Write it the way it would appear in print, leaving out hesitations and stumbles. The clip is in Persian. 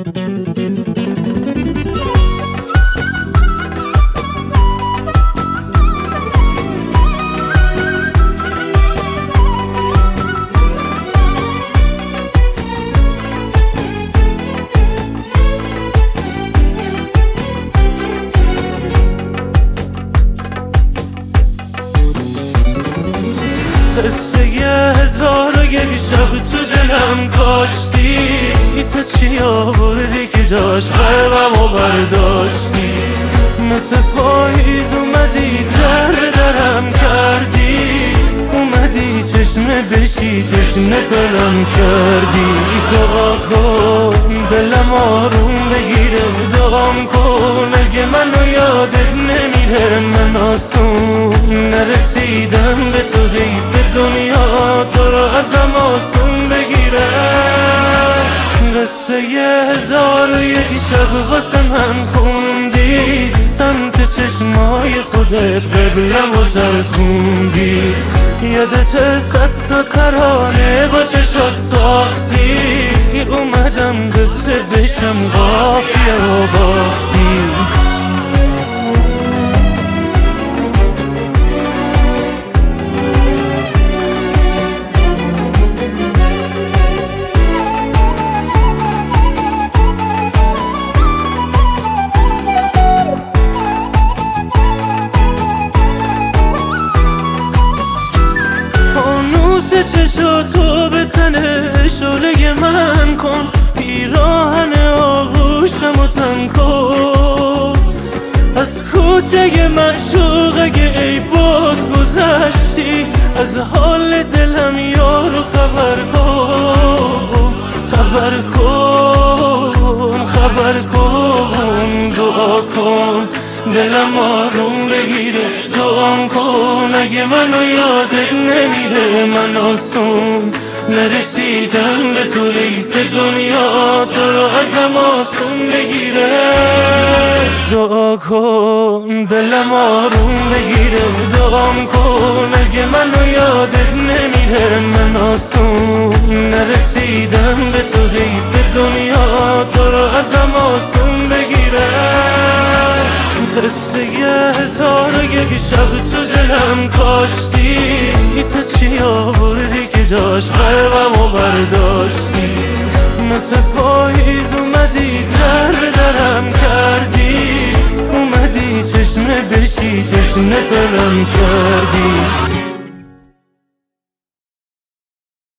قصه 1001 شب تو دلم کاشتی، تو چی آوردی که جاش قلبمو برداشتی؟ مثل پاییز اومدی درم کردی، اومدی چشمه بشی تشنه ترم کردی. دعا کن دلم آروم بگیره، دعام کن اگه منو یادت نمیره. من آسون نرسیدم به تو، حیف دنیا تو رو ازم آسون بگیره. قصه 1001 شب واسه من خوندی، سمت چشمای خودت قبلم و چرخوندی. یادت 100 تا ترانه با چشات ساختی، اومدم قصه بشم قافیه و باختی. چشاتو به تنه شعله من کن، پیراهن آغوشمو تن کن. از کوچه معشوق اگه ای باد گذشتی، از حال دلم یارو خبر کن. خبر کن خبر کن، دعا کن دلم آروم بگیره. دعام کن اگه منو یادت نمیره. من آسون نرسیدم به تو، حیف دنیا تو رو ازم آسون بگیره. دعا کن دلم آروم بگیره، دعام کن اگه منو یادت نمیره. من آسون نرسیدم به تو، حیف دنیا تو رو ازم آسون بگیره. قصه 1001 شب تو دلم کاشتی، تو چی آوردی که جاش قلبمو برداشتی؟ مثل پاییز اومدی درم کردی، اومدی چشمه بشی تشنه ترم کردی.